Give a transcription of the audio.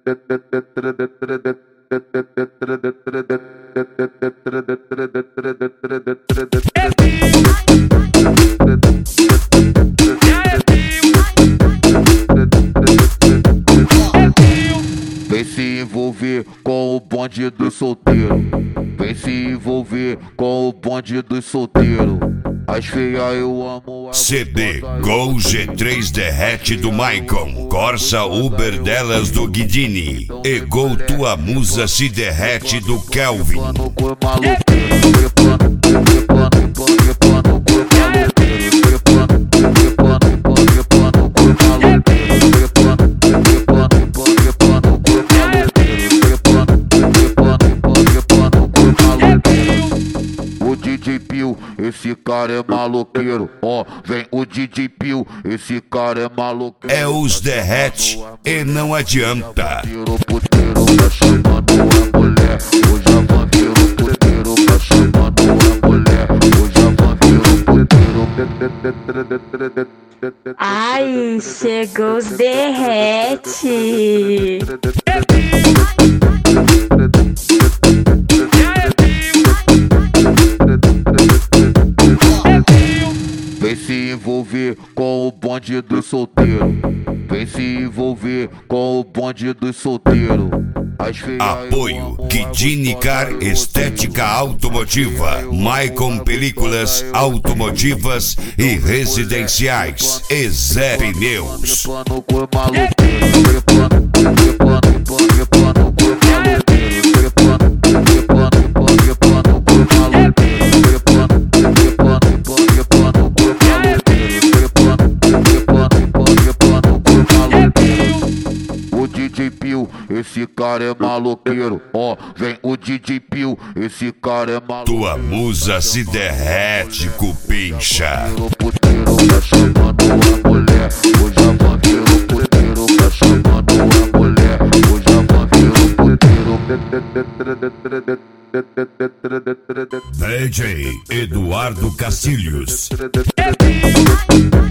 Vem se envolver com o bonde dos solteiros. Vem se envolver com o bonde dos solteiros. As feias eu amo. CD Gol G3 Derrete do Maicon, Corsa Uber delas do Guidini e Gol Tua Musa Se Derrete do Kelvin. DJ Pio, esse cara é maloqueiro. Ó, vem o DJ Pio, esse cara é maloqueiro. É os derrete e não adianta. Virou puteiro, tá chamando a mulher. Hoje a van virou puteiro, tá chamando a mulher. Hoje a van virou puteiro. Ai, chegou os derrete. Vem se envolver com o bonde dos solteiros. Vem se envolver com o bonde dos solteiros. Apoio Guidini Car Estética Automotiva, Maicon Películas Automotivas e Residenciais e Zé Pneus. DJ Pio, esse cara é maloqueiro. Ó, vem o DJ Pio, esse cara é maloqueiro. Tua musa se derrete, cupincha. Virou puteiro, tá chamando a mulher. Hoje a van virou puteiro, tá chamando a mulher. Hoje a van virou puteiro. DJ Eduardo Cacilhos.